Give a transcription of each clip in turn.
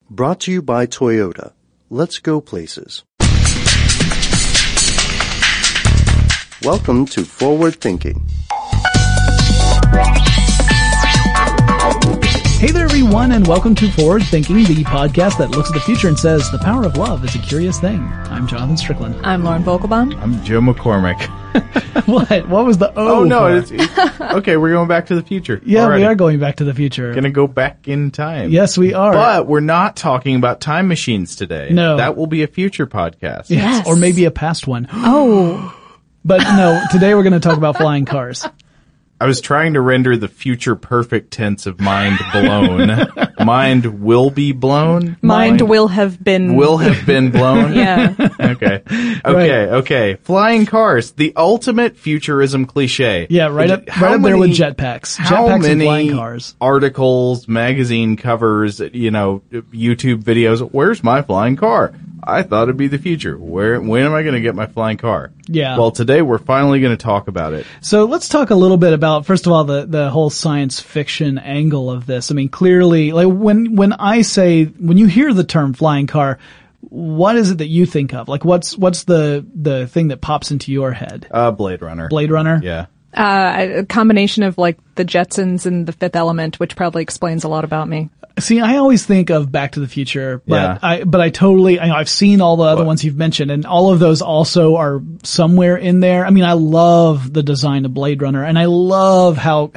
Brought to you by Toyota. Let's go places. Welcome to Forward Thinking. Hey there, everyone, and welcome to Forward Thinking, the podcast that looks at the future and says the power of love is a curious thing. I'm Jonathan Strickland. I'm Lauren Vogelbaum. I'm Joe McCormick. What? What was the O? Oh, no. Okay, we're going back to the future. Yeah, already. We are going back to the future. Going to go back in time. Yes, we are. But we're not talking about time machines today. No. That will be a future podcast. Yes. Or maybe a past one. Oh. But no, today we're going to talk about flying cars. I was trying to render the future perfect tense of mind blown. Mind will be blown? Mind will have been. Will have been blown? Yeah. Okay. Flying cars, the ultimate futurism cliche. Yeah, right up there with jetpacks. Jetpacks and flying cars. Articles, magazine covers, YouTube videos. Where's my flying car? I thought it'd be the future. When am I going to get my flying car? Yeah. Well, today we're finally going to talk about it. So let's talk a little bit about, first of all, the whole science fiction angle of this. I mean, clearly, like when you hear the term flying car, what is it that you think of? Like, what's the thing that pops into your head? Blade Runner. Blade Runner? Yeah. A combination of like the Jetsons and the Fifth Element, which probably explains a lot about me. See, I always think of Back to the Future, but yeah. I've seen all the other ones you've mentioned, and all of those also are somewhere in there. I mean, I love the design of Blade Runner, and I love how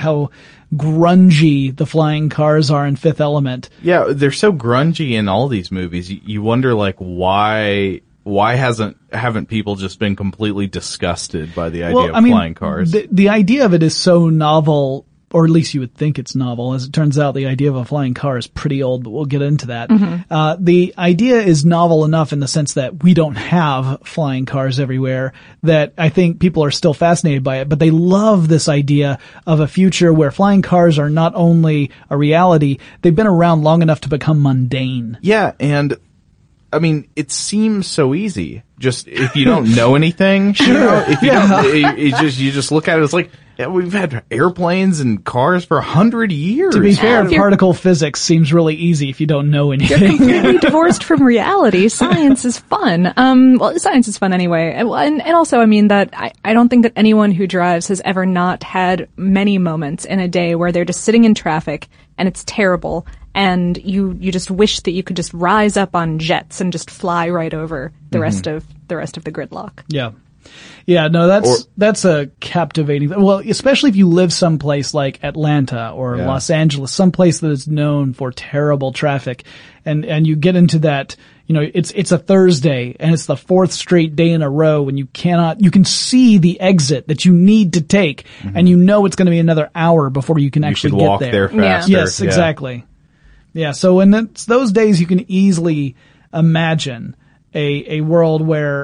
grungy the flying cars are in Fifth Element. Yeah, they're so grungy in all these movies. You wonder, like, why haven't people just been completely disgusted by the idea of flying cars? The idea of it is so novel, or at least you would think it's novel. As it turns out, the idea of a flying car is pretty old, but we'll get into that. Mm-hmm. The idea is novel enough in the sense that we don't have flying cars everywhere, that I think people are still fascinated by it, but they love this idea of a future where flying cars are not only a reality, they've been around long enough to become mundane. Yeah, and I mean, it seems so easy. Just if you don't know anything, if you don't, you just look at it. It's like, yeah, we've had airplanes and cars for 100 years. To be fair, particle physics seems really easy if you don't know anything. You're completely divorced from reality. Science is fun. Science is fun anyway. And also, I mean, that I don't think that anyone who drives has ever not had many moments in a day where they're just sitting in traffic and it's terrible. And you just wish that you could just rise up on jets and just fly right over the rest of the gridlock. Yeah. Yeah, no, that's a captivating, well, especially if you live someplace like Atlanta or Los Angeles, someplace that is known for terrible traffic, and you get into that, it's a Thursday and it's the fourth straight day in a row when you can see the exit that you need to take, and it's going to be another hour before you can actually get walk there faster. Yes, exactly. Yeah, so when it's those days, you can easily imagine a world where,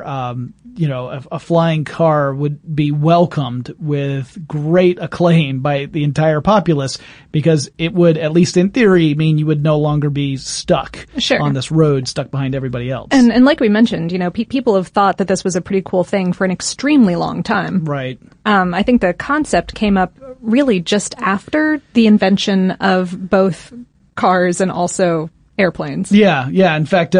a flying car would be welcomed with great acclaim by the entire populace, because it would, at least in theory, mean you would no longer be stuck on this road, stuck behind everybody else. And like we mentioned, people have thought that this was a pretty cool thing for an extremely long time. Right. I think the concept came up really just after the invention of both cars and also airplanes. Yeah. In fact,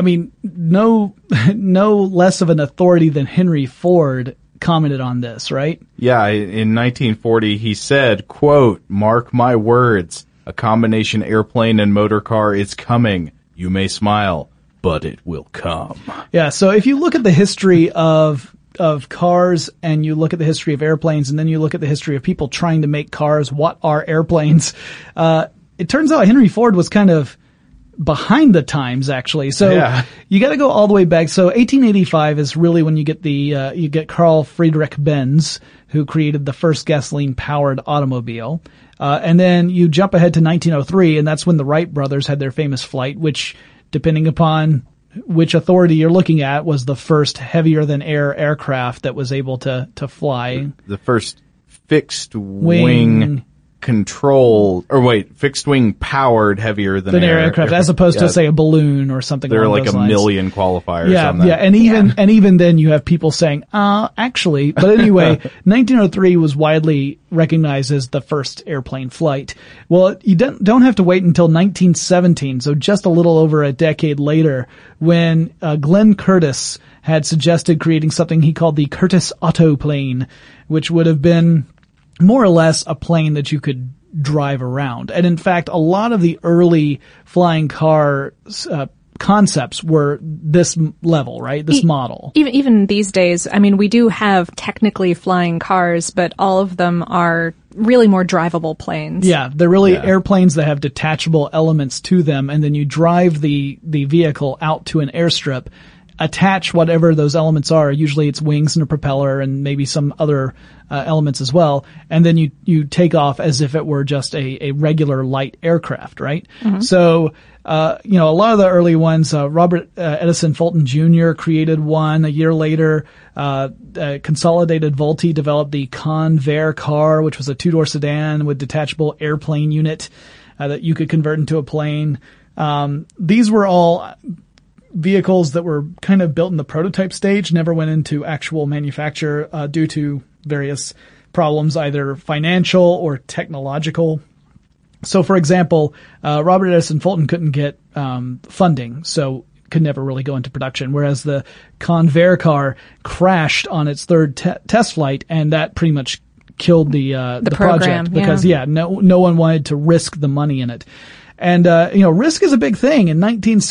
no less of an authority than Henry Ford commented on this, right? Yeah, in 1940 he said, quote, "Mark my words, a combination airplane and motor car is coming. You may smile, but it will come." Yeah, so if you look at the history of cars, and you look at the history of airplanes, and then you look at the history of people trying to make cars, what are airplanes? It turns out Henry Ford was kind of behind the times, actually. So you got to go all the way back. So 1885 is really when you get Carl Friedrich Benz, who created the first gasoline-powered automobile. And then you jump ahead to 1903, and that's when the Wright brothers had their famous flight, which, depending upon which authority you're looking at, was the first heavier-than-air aircraft that was able to fly. The first fixed wing fixed wing powered hevier than air aircraft, as opposed to say a balloon or something. There are along like those a lines. million qualifiers on that. Yeah, and even then you have people saying, actually, but anyway, 1903 was widely recognized as the first airplane flight. Well, you don't have to wait until 1917, so just a little over a decade later, when Glenn Curtiss had suggested creating something he called the Curtiss Autoplane, which would have been more or less a plane that you could drive around. And in fact, a lot of the early flying car concepts were this level, right? This model. Even these days, I mean, we do have technically flying cars, but all of them are really more drivable planes. Yeah, they're really airplanes that have detachable elements to them, and then you drive the vehicle out to an airstrip, attach whatever those elements are. Usually it's wings and a propeller and maybe some other elements as well. And then you take off as if it were just a regular light aircraft, right? Mm-hmm. So, a lot of the early ones, Robert Edison Fulton Jr. created one. A year later, Consolidated Vultee developed the Convair car, which was a two-door sedan with detachable airplane unit that you could convert into a plane. These were all vehicles that were kind of built in the prototype stage, never went into actual manufacture due to various problems, either financial or technological. So, for example, Robert Edison Fulton couldn't get funding, so could never really go into production, whereas the Convair car crashed on its third test flight, and that pretty much killed the program, project because no one wanted to risk the money in it. And, risk is a big thing. In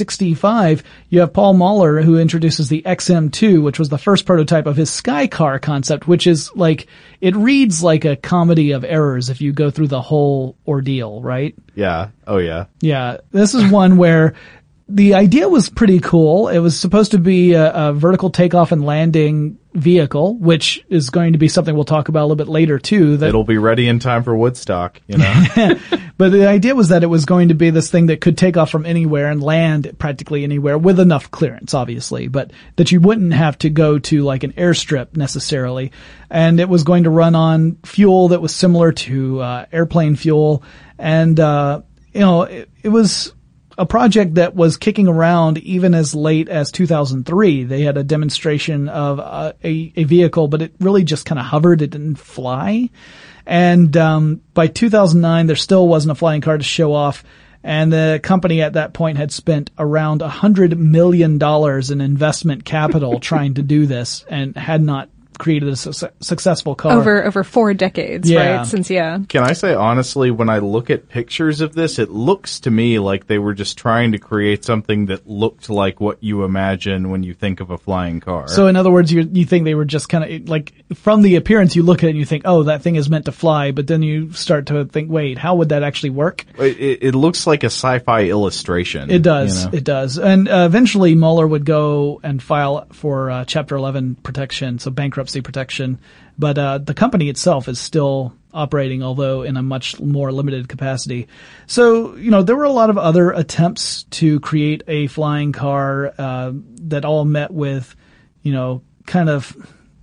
1965, you have Paul Muller who introduces the XM2, which was the first prototype of his Skycar concept, which is like, it reads like a comedy of errors if you go through the whole ordeal, right? Yeah. Oh, yeah. Yeah. This is one where the idea was pretty cool. It was supposed to be a vertical takeoff and landing vehicle, which is going to be something we'll talk about a little bit later too. It'll be ready in time for Woodstock, you know. But the idea was that it was going to be this thing that could take off from anywhere and land practically anywhere with enough clearance, obviously, but that you wouldn't have to go to like an airstrip necessarily. And it was going to run on fuel that was similar to airplane fuel. And, it was a project that was kicking around even as late as 2003. They had a demonstration of a vehicle, but it really just kind of hovered. It didn't fly. And by 2009, there still wasn't a flying car to show off. And the company at that point had spent around $100 million in investment capital trying to do this and had not created a successful car. Over 4 decades, right? Can I say honestly, when I look at pictures of this, it looks to me like they were just trying to create something that looked like what you imagine when you think of a flying car. So in other words, you think they were just kind of like, from the appearance, you look at it and you think, oh, that thing is meant to fly, but then you start to think, wait, how would that actually work? It looks like a sci-fi illustration. It does. It does. And eventually Mueller would go and file for Chapter 11 protection, so bankruptcy protection, but the company itself is still operating, although in a much more limited capacity. So, there were a lot of other attempts to create a flying car that all met with, kind of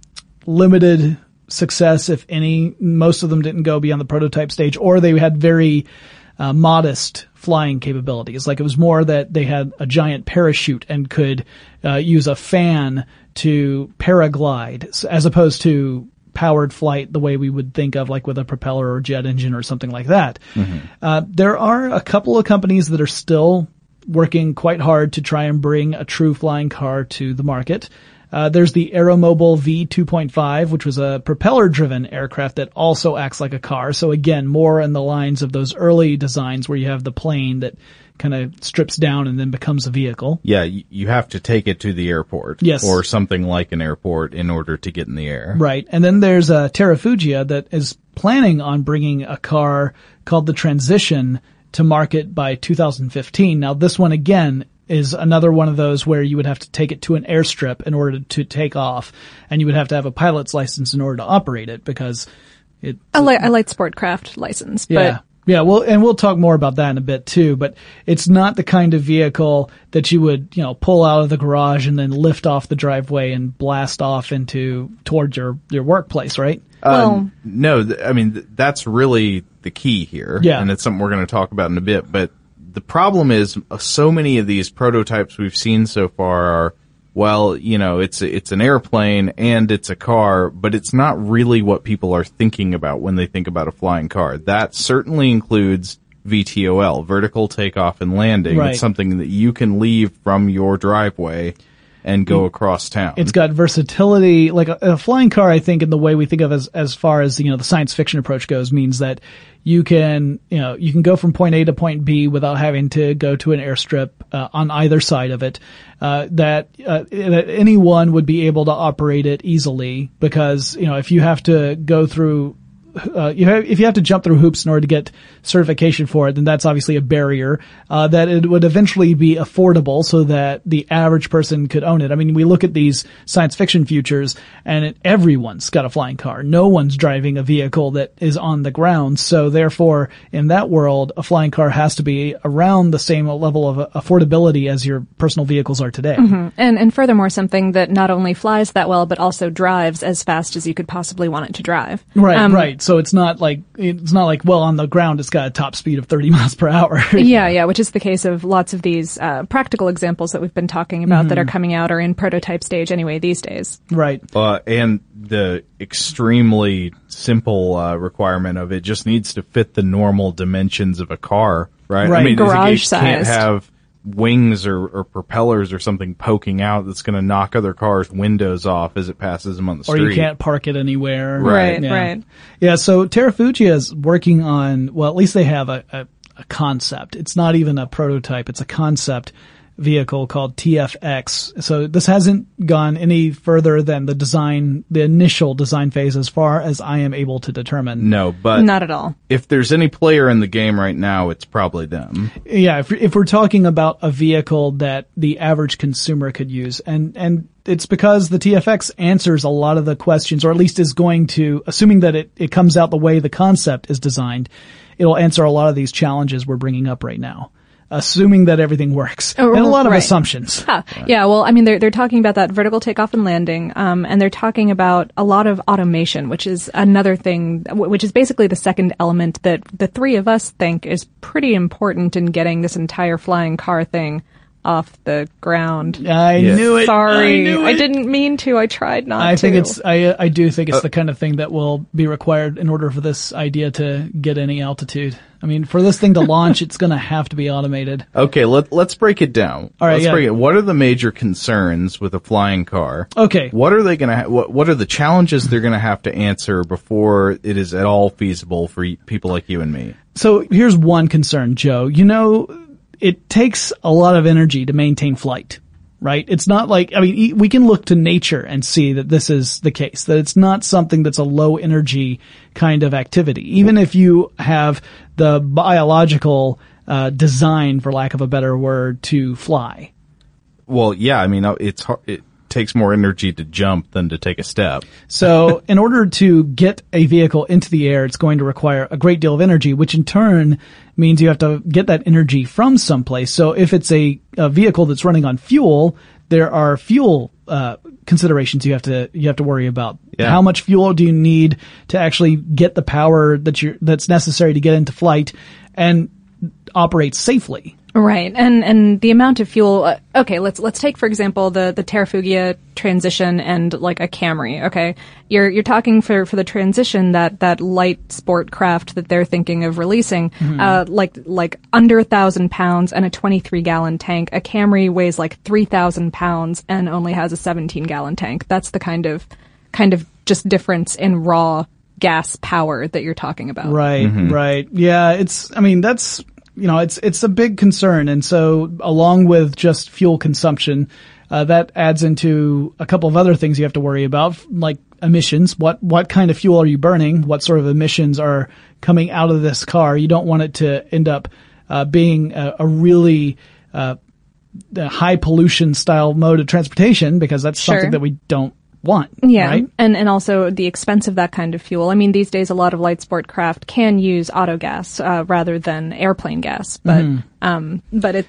limited success, if any. Most of them didn't go beyond the prototype stage, or they had very modest flying capabilities. Like it was more that they had a giant parachute and could use a fan to paraglide, as opposed to powered flight the way we would think of, like with a propeller or jet engine or something like that. Mm-hmm. There are a couple of companies that are still working quite hard to try and bring a true flying car to the market. There's the Aeromobile V2.5, which was a propeller-driven aircraft that also acts like a car. So again, more in the lines of those early designs where you have the plane that kind of strips down and then becomes a vehicle. Yeah, you have to take it to the airport. Yes. Or something like an airport in order to get in the air. Right. And then there's Terrafugia that is planning on bringing a car called the Transition to market by 2015. Now, this one, again, is another one of those where you would have to take it to an airstrip in order to take off, and you would have to have a pilot's license in order to operate it because a light sport craft license. Yeah. Yeah, well, and we'll talk more about that in a bit too, but it's not the kind of vehicle that you would, pull out of the garage and then lift off the driveway and blast off towards your workplace, right? No, I mean, that's really the key here. Yeah. And it's something we're going to talk about in a bit. But the problem is so many of these prototypes we've seen so far are, well, it's an airplane and it's a car, but it's not really what people are thinking about when they think about a flying car. That certainly includes VTOL, vertical takeoff and landing. Right. It's something that you can leave from your driveway and go across town. It's got versatility, like a flying car, I think, in the way we think of as far as, the science fiction approach goes, means that you can go from point A to point B without having to go to an airstrip, on either side of it, that anyone would be able to operate it easily because, if you have to go through if you have to jump through hoops in order to get certification for it, then that's obviously a barrier. That it would eventually be affordable so that the average person could own it. I mean, we look at these science fiction futures and everyone's got a flying car. No one's driving a vehicle that is on the ground. So therefore, in that world, a flying car has to be around the same level of affordability as your personal vehicles are today. Mm-hmm. And furthermore, something that not only flies that well, but also drives as fast as you could possibly want it to drive. Right. So it's not like, well, on the ground it's got a top speed of 30 miles per hour. Yeah, which is the case of lots of these practical examples that we've been talking about that are coming out or in prototype stage anyway these days. Right. And the extremely simple requirement of it just needs to fit the normal dimensions of a car, right? Right. I mean, garage it can't sized. have wings or propellers or something poking out that's going to knock other cars' windows off as it passes them on the street. Or you can't park it anywhere. Right. Yeah, so Terrafugia is working on, well, at least they have a concept. It's not even a prototype. It's a concept vehicle called TFX. So this hasn't gone any further than the initial design phase as far as I am able to determine. No, but Not at all. if there's any player in the game right now, it's probably them. Yeah, if we're talking about a vehicle that the average consumer could use, and it's because the TFX answers a lot of the questions, or at least is going to, assuming that it comes out the way the concept is designed, it'll answer a lot of these challenges we're bringing up right now. Assuming that everything works. And a lot of right. assumptions. Yeah, well, I mean, they're talking about that vertical takeoff and landing, and they're talking about a lot of automation, which is another thing, which is basically the second element that the three of us think is pretty important in getting this entire flying car thing off the ground. I knew it. Sorry. I didn't mean to. I tried not to. I do think it's the kind of thing that will be required in order for this idea to get any altitude. I mean, for this thing to launch, it's going to have to be automated. Okay, let's break it down. All right, let's yeah. break it. What are the major concerns with a flying car? Okay. What are they going to? What are the challenges they're going to have to answer before it is at all feasible for people like you and me? So here's one concern, Joe. It takes a lot of energy to maintain flight, right? It's not like, I mean, we can look to nature and see that this is the case, that it's not something that's a low energy kind of activity. Even if you have the biological design, for lack of a better word, to fly. Well, yeah, I mean, it's hard. It takes more energy to jump than to take a step. So in order to get a vehicle into the air, it's going to require a great deal of energy, which in turn means you have to get that energy from someplace. So if it's a vehicle that's running on fuel, there are fuel considerations you have to worry about. Yeah. How much fuel do you need to actually get the power that's necessary to get into flight and operate safely? Right, and the amount of fuel. Okay, let's take for example the Terrafugia transition and like a Camry. Okay, you're talking for the transition that light sport craft that they're thinking of releasing, like under 1,000 pounds and a 23-gallon tank. A Camry weighs like 3,000 pounds and only has a 17-gallon tank. That's the kind of just difference in raw gas power that you're talking about. Right, right. Yeah, it's a big concern. And so along with just fuel consumption, that adds into a couple of other things you have to worry about, like emissions. What kind of fuel are you burning? What sort of emissions are coming out of this car? You don't want it to end up being a really high pollution style mode of transportation, because that's something that we don't want. Yeah, right? and also the expense of that kind of fuel. I mean, these days a lot of light sport craft can use auto gas rather than airplane gas, but it's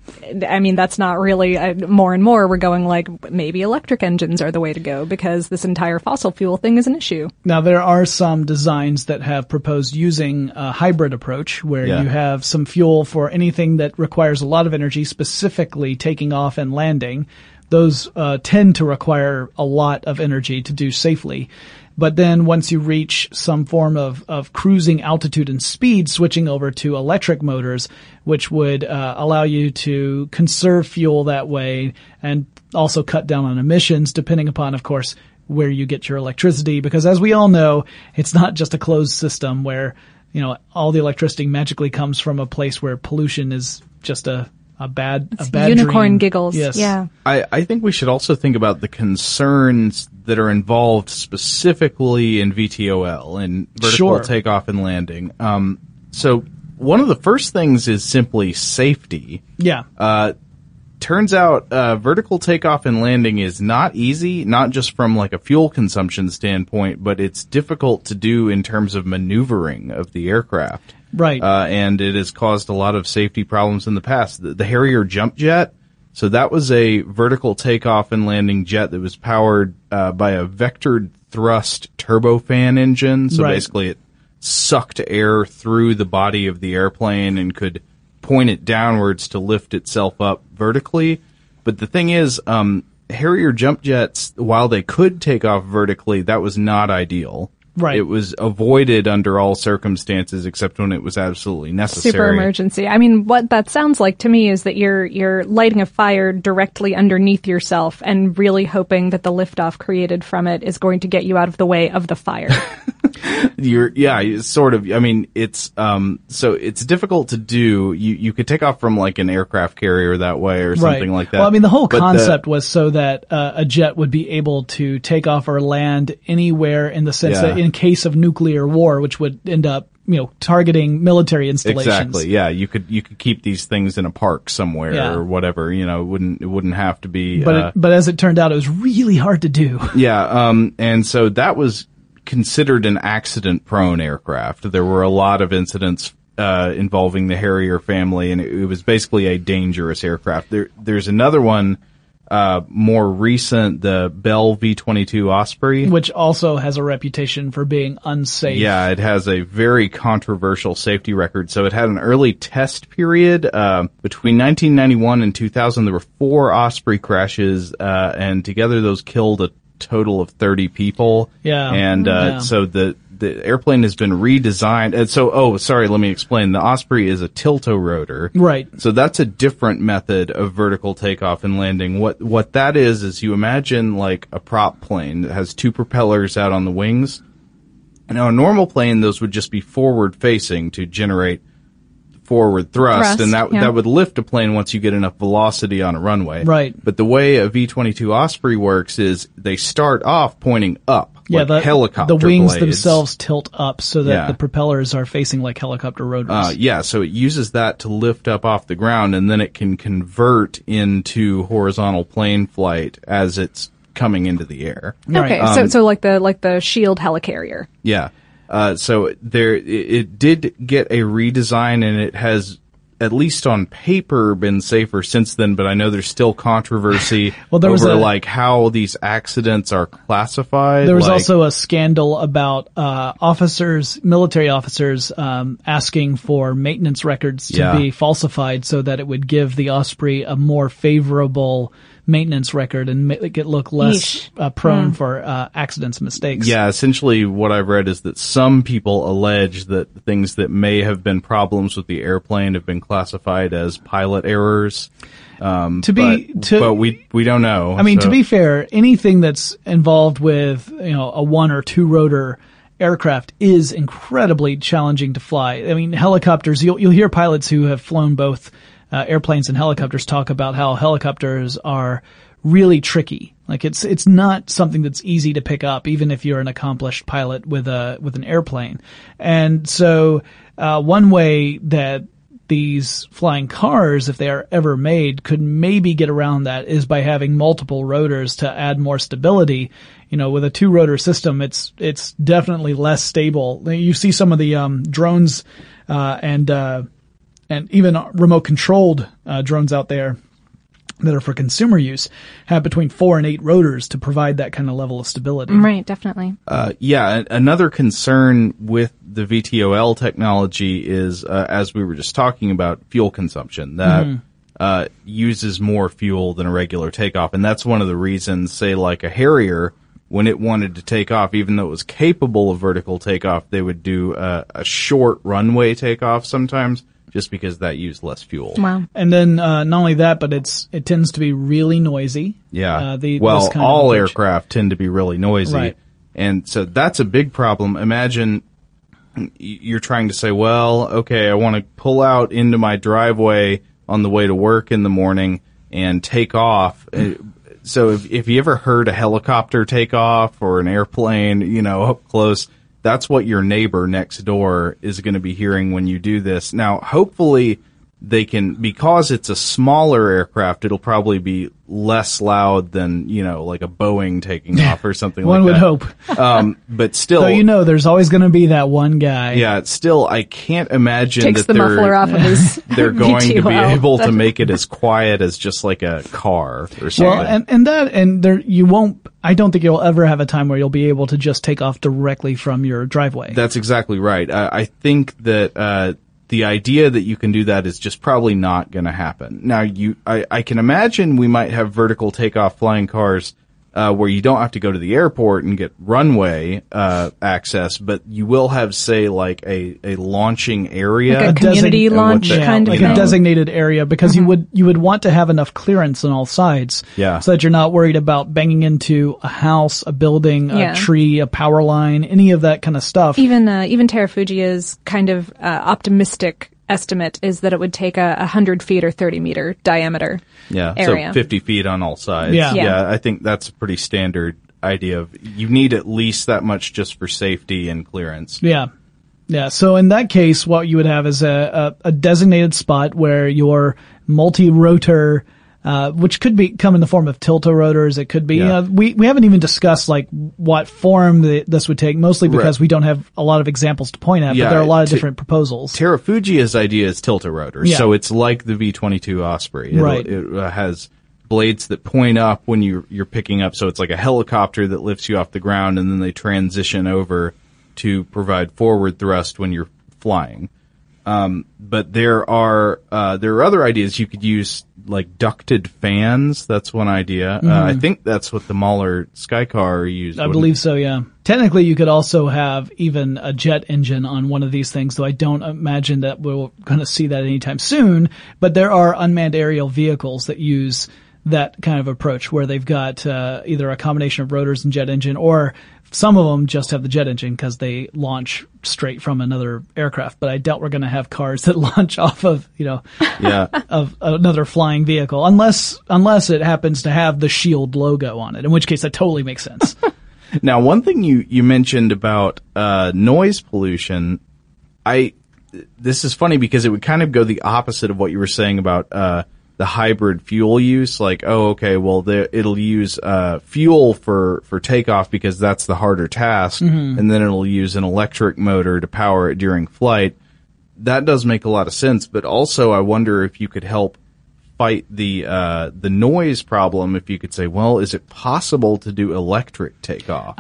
I mean, that's not really, more and more we're going like, maybe electric engines are the way to go because this entire fossil fuel thing is an issue. Now, there are some designs that have proposed using a hybrid approach where you have some fuel for anything that requires a lot of energy, specifically taking off and landing. Those tend to require a lot of energy to do safely. But then once you reach some form of cruising altitude and speed, switching over to electric motors, which would allow you to conserve fuel that way and also cut down on emissions, depending upon, of course, where you get your electricity. Because as we all know, it's not just a closed system where, all the electricity magically comes from a place where pollution is just a bad unicorn dream. Giggles. Yes. Yeah. I think we should also think about the concerns that are involved specifically in VTOL, in vertical takeoff and landing. So one of the first things is simply safety. Yeah. Turns out vertical takeoff and landing is not easy, not just from like a fuel consumption standpoint, but it's difficult to do in terms of maneuvering of the aircraft. Right. And it has caused a lot of safety problems in the past. The Harrier jump jet, so that was a vertical takeoff and landing jet that was powered by a vectored thrust turbofan engine. So basically it sucked air through the body of the airplane and could point it downwards to lift itself up vertically. But the thing is, Harrier jump jets, while they could take off vertically, that was not ideal. Right. It was avoided under all circumstances except when it was absolutely necessary. Super emergency. I mean, what that sounds like to me is that you're lighting a fire directly underneath yourself and really hoping that the liftoff created from it is going to get you out of the way of the fire. Sort of. I mean, it's so it's difficult to do. You could take off from like an aircraft carrier that way or something like that. Well, I mean, the whole concept was so that a jet would be able to take off or land anywhere in the sense that in case of nuclear war, which would end up, targeting military installations. Exactly. Yeah, you could keep these things in a park somewhere or whatever. It wouldn't have to be. But as it turned out, it was really hard to do. Yeah. And so that was considered an accident-prone aircraft. There were a lot of incidents involving the Harrier family, and it was basically a dangerous aircraft. There's another one. More recent, the Bell V-22 Osprey. Which also has a reputation for being unsafe. Yeah, it has a very controversial safety record. So it had an early test period. Between 1991 and 2000, there were 4 Osprey crashes, and together those killed a total of 30 people. Yeah. And so the airplane has been redesigned. And so, let me explain. The Osprey is a tiltrotor. Right. So that's a different method of vertical takeoff and landing. What that is you imagine like a prop plane that has 2 propellers out on the wings. Now, a normal plane, those would just be forward facing to generate forward thrust, and that would lift a plane once you get enough velocity on a runway. Right. But the way a V-22 Osprey works is they start off pointing up. Yeah, like helicopter the wings blades themselves tilt up so that the propellers are facing like helicopter rotors. So it uses that to lift up off the ground, and then it can convert into horizontal plane flight as it's coming into the air. Okay, so like the Shield helicarrier. Yeah. So it did get a redesign, and it has, at least on paper, been safer since then, but I know there's still controversy over like how these accidents are classified. There was also a scandal about military officers asking for maintenance records to be falsified so that it would give the Osprey a more favorable maintenance record and make it look less prone for accidents and mistakes. Yeah, essentially what I've read is that some people allege that things that may have been problems with the airplane have been classified as pilot errors. But we don't know. I mean, to be fair, anything that's involved with, a 1 or 2 rotor aircraft is incredibly challenging to fly. I mean, helicopters, you'll hear pilots who have flown both airplanes and helicopters talk about how helicopters are really tricky. Like it's not something that's easy to pick up, even if you're an accomplished pilot with an airplane. And so, one way that these flying cars, if they are ever made, could maybe get around that is by having multiple rotors to add more stability. With a 2-rotor system, it's definitely less stable. You see some of the drones and and even remote controlled drones out there that are for consumer use have between 4 and 8 rotors to provide that kind of level of stability. Right, definitely. Another concern with the VTOL technology is, as we were just talking about, fuel consumption. That uses more fuel than a regular takeoff, and that's one of the reasons, say, like a Harrier, when it wanted to take off, even though it was capable of vertical takeoff, they would do a short runway takeoff sometimes, just because that used less fuel. Wow. And then not only that, but it tends to be really noisy. Yeah. This kind all of approach. aircraft tend to be really noisy. Right. And so that's a big problem. Imagine you're trying to say, well, okay, I want to pull out into my driveway on the way to work in the morning and take off. So if you ever heard a helicopter take off or an airplane, up close, that's what your neighbor next door is going to be hearing when you do this. Now, hopefully they can, because it's a smaller aircraft, it'll probably be less loud than, like a Boeing taking off or something like that. One would hope. But still. So there's always going to be that one guy. Yeah, still, I can't imagine Takes that the muffler off of his they're going to be VTOL. able to make it as quiet as just like a car or something. Well, you won't, I don't think you'll ever have a time where you'll be able to just take off directly from your driveway. That's exactly right. I think that, the idea that you can do that is just probably not going to happen. Now, I can imagine we might have vertical takeoff flying cars where you don't have to go to the airport and get runway access, but you will have, say, like a launching area, like a community launch kind of like thing. a designated area, because you would want to have enough clearance on all sides, Yeah. so that you're not worried about banging into a house, a building, a tree, a power line, any of that kind of stuff. Even Terrafugia's kind of optimistic estimate is that it would take 100 feet or 30 meter diameter area. So 50 feet on all sides. Yeah. I think that's a pretty standard idea of you need at least that much just for safety and clearance. Yeah. So in that case, what you would have is a designated spot where your multi-rotor, which could come in the form of tiltorotors. It could be, we haven't even discussed like what form this would take, mostly because we don't have a lot of examples to point at, but there are a lot of different proposals. Terrafugia's idea is tiltorotors. Yeah. So it's like the V-22 Osprey. Right. It has blades that point up when you're picking up. So it's like a helicopter that lifts you off the ground, and then they transition over to provide forward thrust when you're flying. But there are other ideas. You could use like ducted fans. That's one idea. I think that's what the Mahler Skycar used. I believe so, yeah. Technically, you could also have even a jet engine on one of these things, though I don't imagine that we're going to see that anytime soon. But there are unmanned aerial vehicles that use that kind of approach, where they've got either a combination of rotors and jet engine, or some of them just have the jet engine because they launch straight from another aircraft. But I doubt we're going to have cars that launch off of, of another flying vehicle, unless it happens to have the Shield logo on it, in which case that totally makes sense. Now, one thing you mentioned about noise pollution, this is funny because it would kind of go the opposite of what you were saying about the hybrid fuel use. Like, it'll use fuel for takeoff because that's the harder task, and then it'll use an electric motor to power it during flight. That does make a lot of sense, but also I wonder if you could help fight the noise problem. If you could say, well, is it possible to do electric takeoff?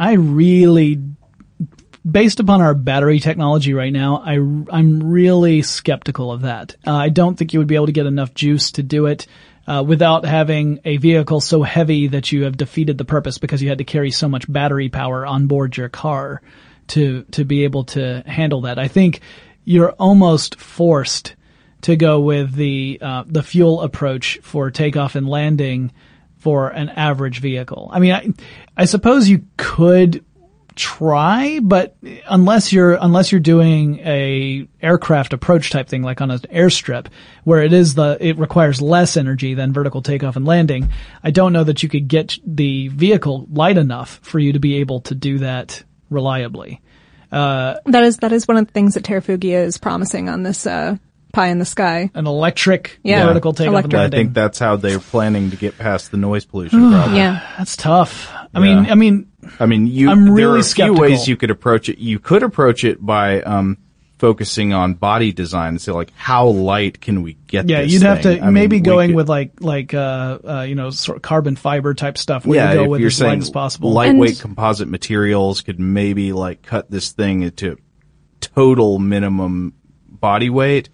Based upon our battery technology right now, I'm really skeptical of that. I don't think you would be able to get enough juice to do it without having a vehicle so heavy that you have defeated the purpose, because you had to carry so much battery power on board your car to be able to handle that. I think you're almost forced to go with the fuel approach for takeoff and landing for an average vehicle. I mean, I suppose you could try, but unless you're doing a aircraft approach type thing, like on an airstrip, where it requires less energy than vertical takeoff and landing, I don't know that you could get the vehicle light enough for you to be able to do that reliably. That is one of the things that Terrafugia is promising on this pie in the sky. An electric vertical takeoff and landing. I think that's how they're planning to get past the noise pollution problem. Yeah, that's tough. I I'm really there are a few skeptical. ways you could approach it. You could approach it by focusing on body design and say, like, how light can we get Yeah, this you'd have thing? to maybe going could, with sort of carbon fiber type stuff where you go if with you're as light saying as possible. lightweight composite materials could maybe, like, cut this thing into total minimum body weight.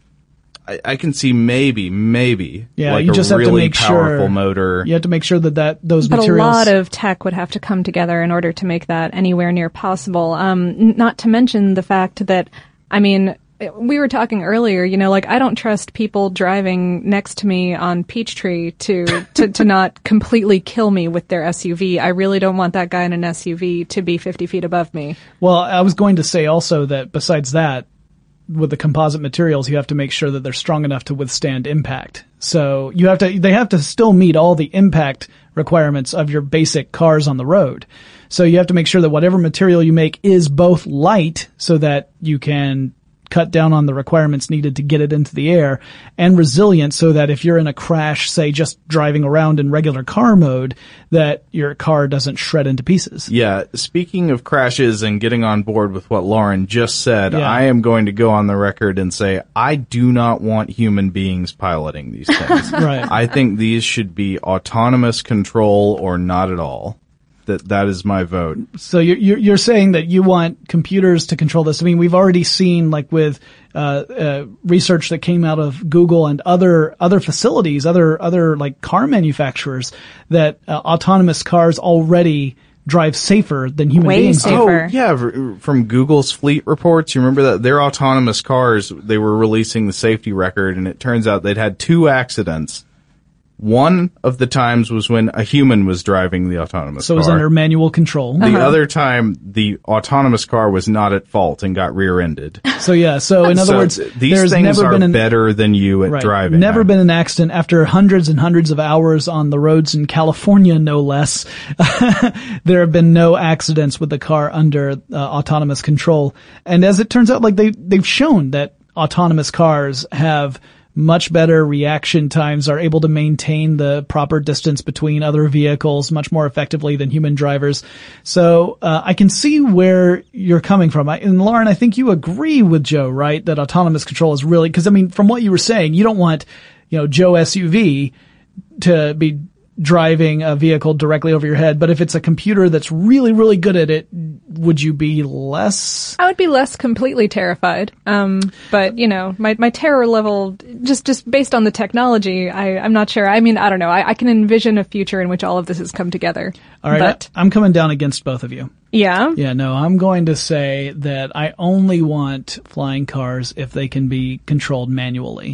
I can see maybe, Yeah, like you just a have to really make powerful sure motor. You have to make sure that those But materials. a lot of tech would have to come together in order to make that anywhere near possible. Not to mention the fact that, I mean, we were talking earlier, like, I don't trust people driving next to me on Peachtree to not completely kill me with their SUV. I really don't want that guy in an SUV to be 50 feet above me. Well, I was going to say also that besides that, with the composite materials, you have to make sure that they're strong enough to withstand impact. So they have to still meet all the impact requirements of your basic cars on the road. So you have to make sure that whatever material you make is both light so that you can cut down on the requirements needed to get it into the air, and resilient so that if you're in a crash, say just driving around in regular car mode, that your car doesn't shred into pieces. Yeah, speaking of crashes and getting on board with what Lauren just said, Yeah. I am going to go on the record and say I do not want human beings piloting these things. Right. I think these should be autonomous control or not at all. That is my vote. So you're saying that you want computers to control this. I mean, we've already seen, like, with research that came out of Google and other facilities, other like car manufacturers, that autonomous cars already drive safer than human Way beings. safer. Oh, yeah, from Google's fleet reports, you remember that their autonomous cars, they were releasing the safety record, and it turns out they'd had 2 accidents. One of the times was when a human was driving the autonomous So it car. was under manual control. The other time, the autonomous car was not at fault and got rear-ended. So yeah, so in other words, these there's things never are been better than you at driving. Never been an accident after hundreds and hundreds of hours on the roads in California, no less. There have been no accidents with the car under autonomous control. And as it turns out, like they've shown that autonomous cars have much better reaction times, are able to maintain the proper distance between other vehicles much more effectively than human drivers. So I can see where you're coming from. And Lauren, I think you agree with Joe, right? That autonomous control is really, because I mean, from what you were saying, you don't want, Joe SUV to be driving a vehicle directly over your head. But if it's a computer that's really, really good at it, would you be less? I would be less completely terrified. But my terror level, just based on the technology, I'm not sure. I mean, I don't know. I can envision a future in which all of this has come together. All right. But, I'm coming down against both of you. yeah. Yeah, no, I'm going to say that I only want flying cars if they can be controlled manually.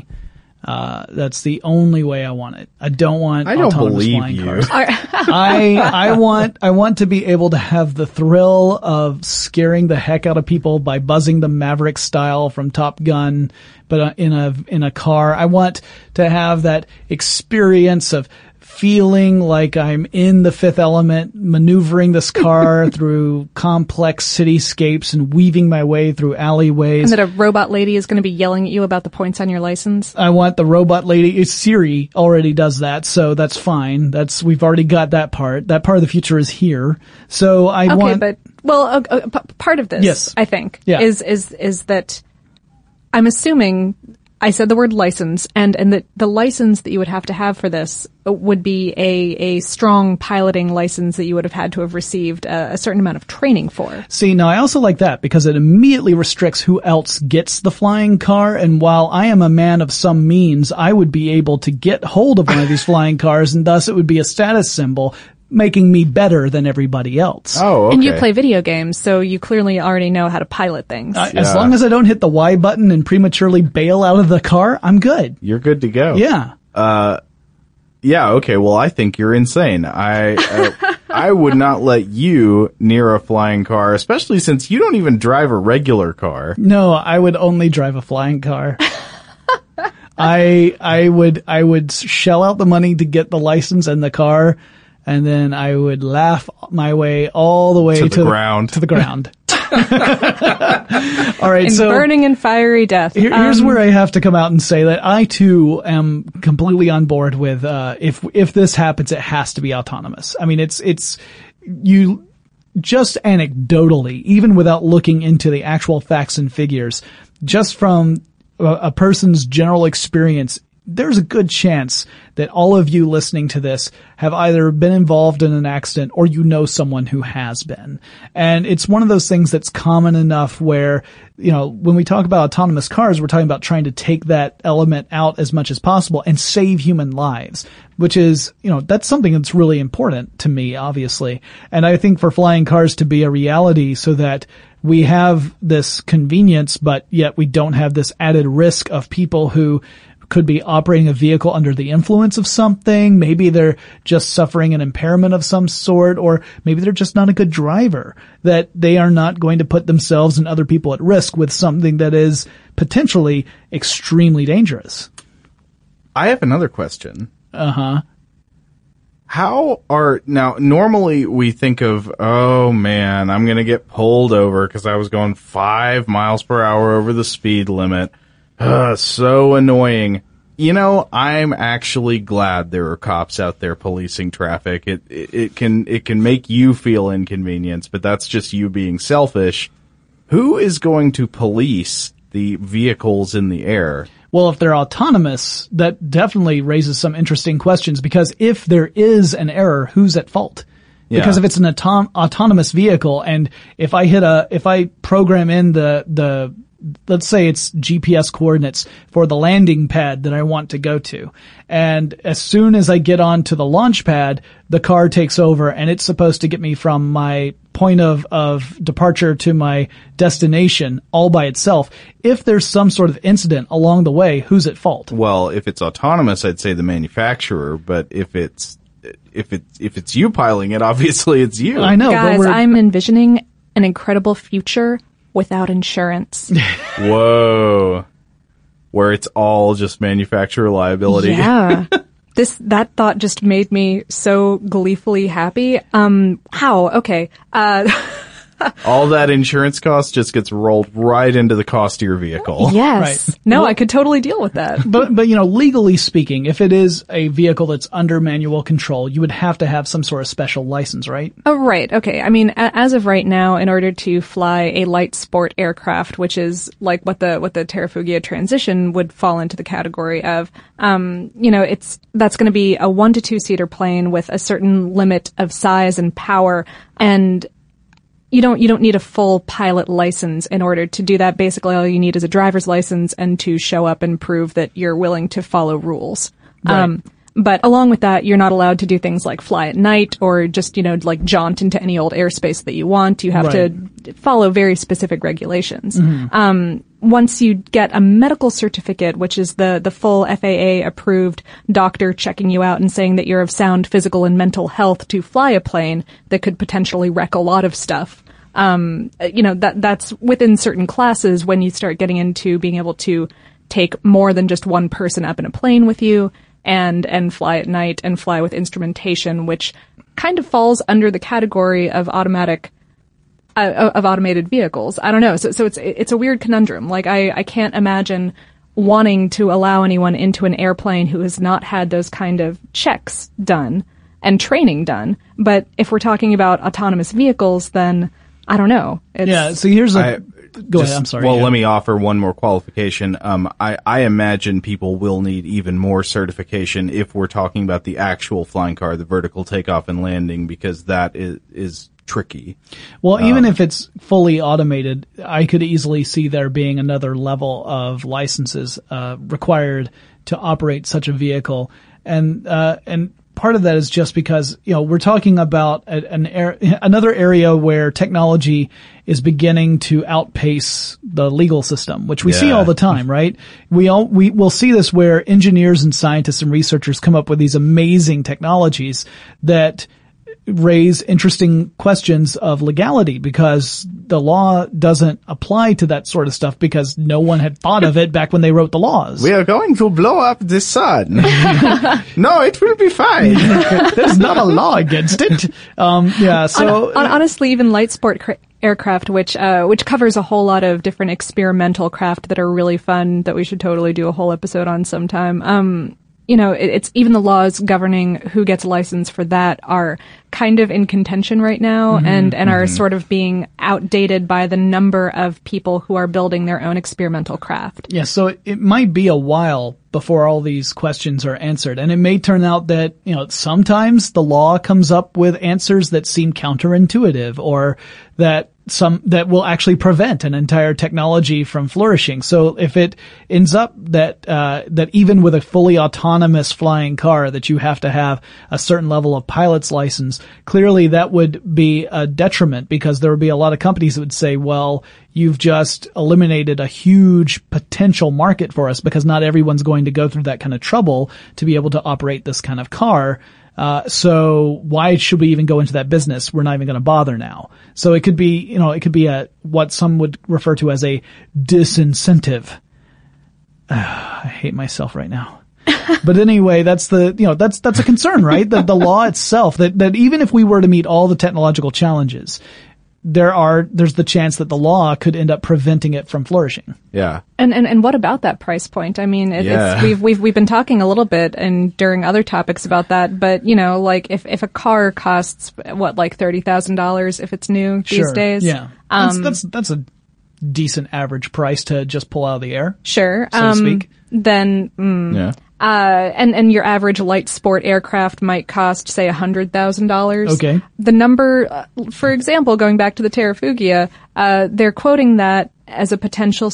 That's the only way I want it. I don't want autonomous flying cars. I want to be able to have the thrill of scaring the heck out of people by buzzing them Maverick style from Top Gun, but in a car. I want to have that experience of feeling like I'm in the Fifth Element, maneuvering this car through complex cityscapes and weaving my way through alleyways. And that a robot lady is going to be yelling at you about the points on your license. I want the robot lady. Siri already does that, so that's fine. We've already got that part. That part of the future is here. So I want. Okay, but part of this, Yes. I think, Yeah. is that I'm assuming. I said the word license, and that the license that you would have to have for this would be a strong piloting license that you would have had to have received a certain amount of training for. See, now I also like that because it immediately restricts who else gets the flying car. And while I am a man of some means, I would be able to get hold of one of these flying cars, and thus it would be a status symbol, making me better than everybody else. Oh, okay. And you play video games, so you clearly already know how to pilot things. As long as I don't hit the Y button and prematurely bail out of the car, I'm good. You're good to go. Yeah. Yeah, okay, well, I think you're insane. I would not let you near a flying car, especially since you don't even drive a regular car. No, I would only drive a flying car. I would shell out the money to get the license and the car, and then I would laugh my way all the way To the ground. To the ground. All right, in so burning and fiery death. here's where I have to come out and say that I too am completely on board with if this happens, it has to be autonomous. I mean, it's you just anecdotally, even without looking into the actual facts and figures, just from a person's general experience, there's a good chance that all of you listening to this have either been involved in an accident or you know someone who has been. And it's one of those things that's common enough where, when we talk about autonomous cars, we're talking about trying to take that element out as much as possible and save human lives, which is, that's something that's really important to me, obviously. And I think for flying cars to be a reality so that we have this convenience, but yet we don't have this added risk of people who could be operating a vehicle under the influence of something. Maybe they're just suffering an impairment of some sort, or maybe they're just not a good driver, that they are not going to put themselves and other people at risk with something that is potentially extremely dangerous. I have another question. Uh-huh. Now, normally we think of, oh man, I'm going to get pulled over because I was going 5 miles per hour over the speed limit. So annoying. I'm actually glad there are cops out there policing traffic. It can make you feel inconvenienced, but that's just you being selfish. Who is going to police the vehicles in the air? Well, if they're autonomous, that definitely raises some interesting questions, because if there is an error, who's at fault? Yeah. Because if it's an autonomous vehicle, and if I program in the let's say it's GPS coordinates for the landing pad that I want to go to, and as soon as I get onto the launch pad, the car takes over and it's supposed to get me from my point of departure to my destination all by itself. If there's some sort of incident along the way, who's at fault? Well, if it's autonomous, I'd say the manufacturer, but if it's you piloting it, obviously it's you. I know, guys, I'm envisioning an incredible future without insurance. Whoa. Where it's all just manufacturer liability. Yeah. That thought just made me so gleefully happy. How? Okay. All that insurance cost just gets rolled right into the cost of your vehicle. Yes. Right. No, I could totally deal with that. But legally speaking, if it is a vehicle that's under manual control, you would have to have some sort of special license, right? Oh, right. Okay. I mean, as of right now, in order to fly a light sport aircraft, which is like what the Terrafugia Transition would fall into the category of, that's going to be a 1 to 2 seater plane with a certain limit of size and power, and you don't need a full pilot license in order to do that. Basically, all you need is a driver's license and to show up and prove that you're willing to follow rules. Right. But along with that, you're not allowed to do things like fly at night or just, like jaunt into any old airspace that you want. You have to follow very specific regulations. Mm-hmm. Once you get a medical certificate, which is the full FAA approved doctor checking you out and saying that you're of sound physical and mental health to fly a plane that could potentially wreck a lot of stuff. That's within certain classes when you start getting into being able to take more than just one person up in a plane with you and fly at night and fly with instrumentation, which kind of falls under the category of automated vehicles. I don't know. So it's a weird conundrum. Like I can't imagine wanting to allow anyone into an airplane who has not had those kind of checks done and training done. But if we're talking about autonomous vehicles, then I don't know. So here's go ahead. I'm sorry. Well, let me offer one more qualification. I imagine people will need even more certification if we're talking about the actual flying car, the vertical takeoff and landing, because that is tricky. Well, even if it's fully automated, I could easily see there being another level of licenses required to operate such a vehicle, and part of that is just because we're talking about another area where technology is beginning to outpace the legal system, which we see all the time, right? We'll see this where engineers and scientists and researchers come up with these amazing technologies that raise interesting questions of legality, because the law doesn't apply to that sort of stuff because no one had thought of it back when they wrote the laws. We are going to blow up the sun. No, it will be fine. There's not a law against it. Honestly, even light sport aircraft, which covers a whole lot of different experimental craft that are really fun that we should totally do a whole episode on sometime. it's even the laws governing who gets a license for that are kind of in contention right now and are sort of being outdated by the number of people who are building their own experimental craft. Yeah, so it might be a while before all these questions are answered. And it may turn out that, sometimes the law comes up with answers that seem counterintuitive or that will actually prevent an entire technology from flourishing. So if it ends up that even with a fully autonomous flying car that you have to have a certain level of pilot's license, clearly that would be a detriment because there would be a lot of companies that would say, well, you've just eliminated a huge potential market for us because not everyone's going to go through that kind of trouble to be able to operate this kind of car. So why should we even go into that business? We're not even going to bother now. So it could be, what some would refer to as a disincentive. I hate myself right now. But anyway, that's a concern, right? The law itself, that even if we were to meet all the technological challenges, there's the chance that the law could end up preventing it from flourishing. Yeah. And what about that price point? I mean, we've been talking a little bit and during other topics about that, but like if a car costs like $30,000 if it's new these days. Yeah. That's a decent average price to just pull out of the air. Sure. So to speak. Then, yeah. And your average light sport aircraft might cost, say, $100,000. Okay. The number, for example, going back to the Terrafugia, they're quoting that as a potential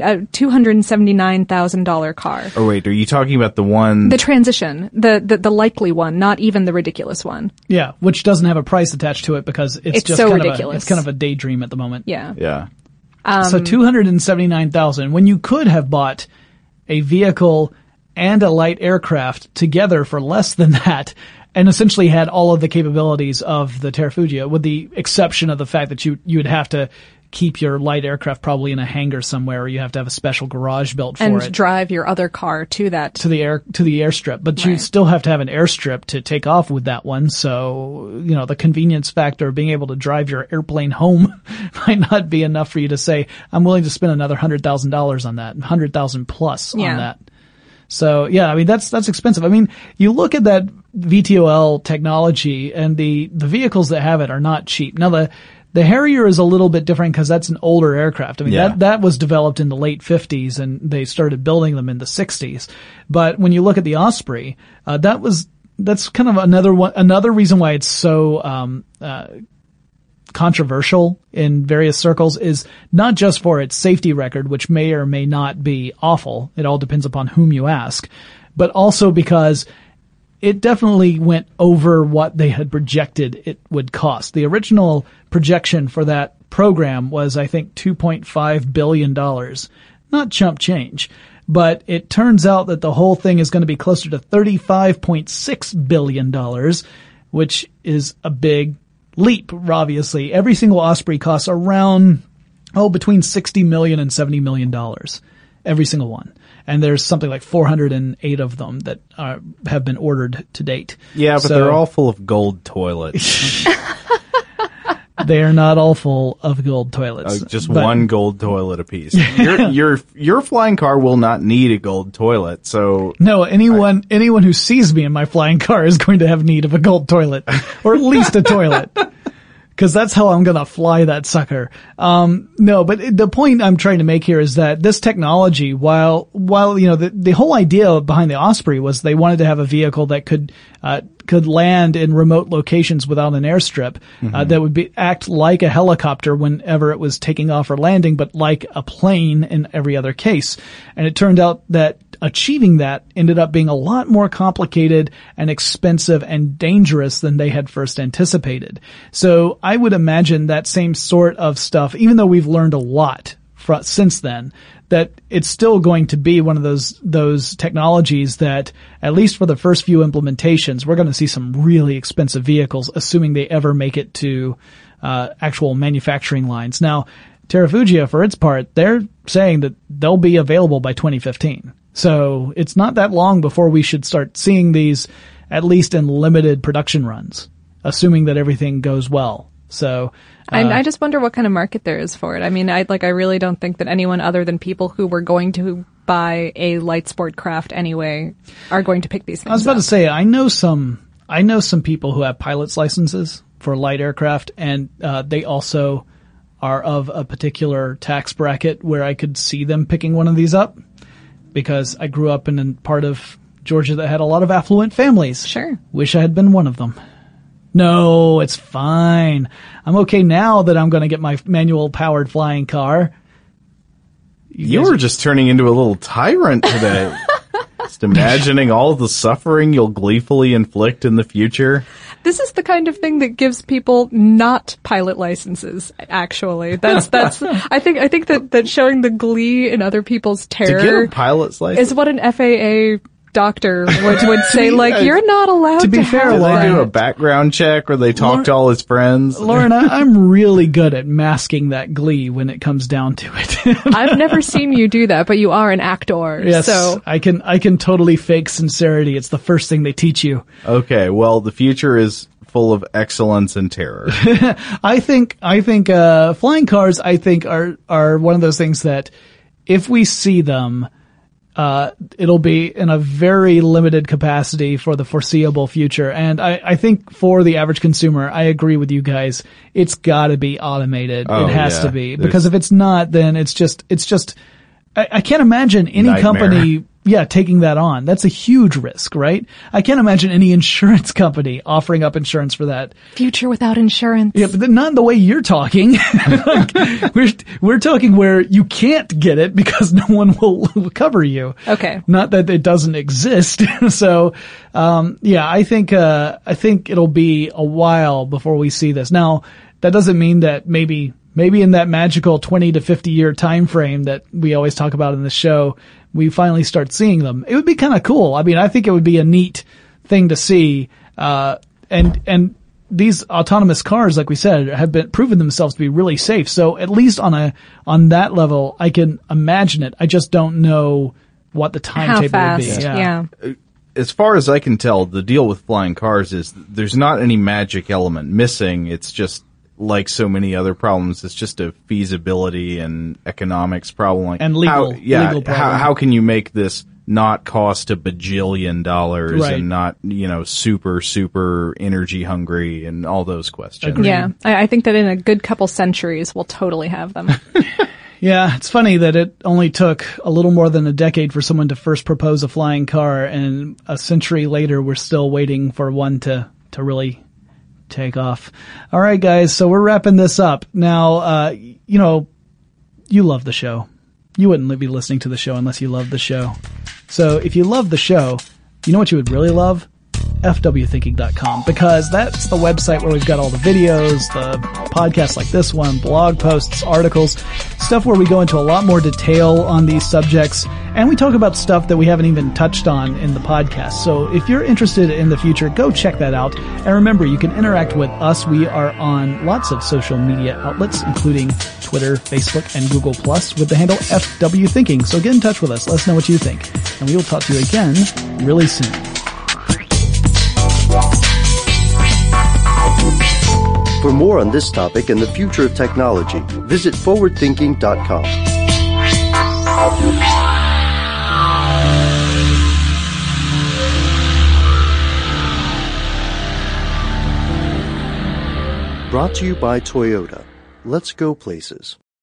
$279,000 car. Oh wait, are you talking about the one? The Transition, the likely one, not even the ridiculous one. Yeah, which doesn't have a price attached to it because it's just so kind ridiculous. It's kind of a daydream at the moment. Yeah. Yeah. So $279,000 when you could have bought a vehicle and a light aircraft together for less than that and essentially had all of the capabilities of the Terrafugia with the exception of the fact that you would have to keep your light aircraft probably in a hangar somewhere or you have to have a special garage built for it. And drive your other car to that. To the airstrip. But you still have to have an airstrip to take off with that one. So, the convenience factor of being able to drive your airplane home might not be enough for you to say, I'm willing to spend another $100,000 on that, $100,000 plus on that. So yeah, I mean, that's expensive. I mean, you look at that VTOL technology and the vehicles that have it are not cheap. Now the Harrier is a little bit different because that's an older aircraft. I mean, that was developed in the late 50s and they started building them in the 60s. But when you look at the Osprey, that's kind of another reason why it's so, controversial in various circles is not just for its safety record, which may or may not be awful. It all depends upon whom you ask, but also because it definitely went over what they had projected it would cost. The original projection for that program was, I think, $2.5 billion. Not chump change. But it turns out that the whole thing is going to be closer to $35.6 billion, which is a big leap, obviously. Every single Osprey costs around, between $60 million and $70 million. Every single one. And there's something like 408 of them that have been ordered to date. Yeah, but they're all full of gold toilets. They are not all full of gold toilets. Just one gold toilet apiece. Your flying car will not need a gold toilet, so... No, anyone who sees me in my flying car is going to have need of a gold toilet. Or at least a toilet. Because that's how I'm gonna fly that sucker. No, but the point I'm trying to make here is that this technology, while the whole idea behind the Osprey was they wanted to have a vehicle that could land in remote locations without an airstrip, that would act like a helicopter whenever it was taking off or landing, but like a plane in every other case. And it turned out that achieving that ended up being a lot more complicated and expensive and dangerous than they had first anticipated. So I would imagine that same sort of stuff, even though we've learned a lot since then, that it's still going to be one of those technologies that, at least for the first few implementations, we're going to see some really expensive vehicles, assuming they ever make it to actual manufacturing lines. Now, Terrafugia, for its part, they're saying that they'll be available by 2015. So it's not that long before we should start seeing these, at least in limited production runs, assuming that everything goes well. So I just wonder what kind of market there is for it. I mean, I really don't think that anyone other than people who were going to buy a light sport craft anyway are going to pick these things I was about up. to say, I know some people who have pilot's licenses for light aircraft, and they also are of a particular tax bracket where I could see them picking one of these up, because I grew up in a part of Georgia that had a lot of affluent families. Sure. Wish I had been one of them. No, it's fine. I'm okay now that I'm going to get my manual powered flying car. You were just turning into a little tyrant today. Just imagining all the suffering you'll gleefully inflict in the future. This is the kind of thing that gives people not pilot licenses, actually. That's I think that showing the glee in other people's To get terror a pilot's license? is what an FAA doctor would say, like, you're not allowed To be to fair, have Do they that. do a background check where they talk to all his friends? Lauren, I'm really good at masking that glee when it comes down to it. I've never seen you do that, but you are an actor. Yes, So I can totally fake sincerity. It's the first thing they teach you. Okay, well, the future is full of excellence and terror. I think flying cars, I think, are one of those things that if we see them, it'll be in a very limited capacity for the foreseeable future. And I think for the average consumer, I agree with you guys. It's gotta be automated. Oh, it has yeah. to be. Because if it's not, then it's just, I can't imagine any Nightmare. company, taking that on. That's a huge risk, right? I can't imagine any insurance company offering up insurance for that. future without insurance. Yeah, but not the way you're talking. Like, we're talking where you can't get it because no one will cover you. Okay. Not that it doesn't exist. So, I think it'll be a while before we see this. Now, that doesn't mean that maybe in that magical 20 to 50 year time frame that we always talk about in the show, we finally start seeing them. It would be kind of cool. I mean, I think it would be a neat thing to see. And these autonomous cars, like we said, have been proven themselves to be really safe. So at least on that level, I can imagine it. I just don't know what the How timetable would fast? be. Yeah. As far as I can tell, the deal with flying cars is there's not any magic element missing. It's just, like so many other problems, it's just a feasibility and economics problem. Like And legal problem. How can you make this not cost $1 bajillion Right. and not, super energy hungry and all those questions. Agreed. Yeah. I think that in a good couple centuries, we'll totally have them. Yeah, it's funny that it only took a little more than a decade for someone to first propose a flying car, and a century later we're still waiting for one to really take off. All right, guys, so we're wrapping this up. Now, you love the show. You wouldn't be listening to the show unless you love the show. So if you love the show, you know what you would really love? fwthinking.com, because that's the website where we've got all the videos, the podcasts like this one, blog posts, articles, stuff where we go into a lot more detail on these subjects, and we talk about stuff that we haven't even touched on in the podcast. So if you're interested in the future, go check that out. And remember, you can interact with us. We are on lots of social media outlets, including Twitter, Facebook, and Google Plus with the handle FWThinking. So get in touch with us. Let us know what you think. And we will talk to you again really soon. For more on this topic and the future of technology, visit forwardthinking.com. Brought to you by Toyota. Let's go places.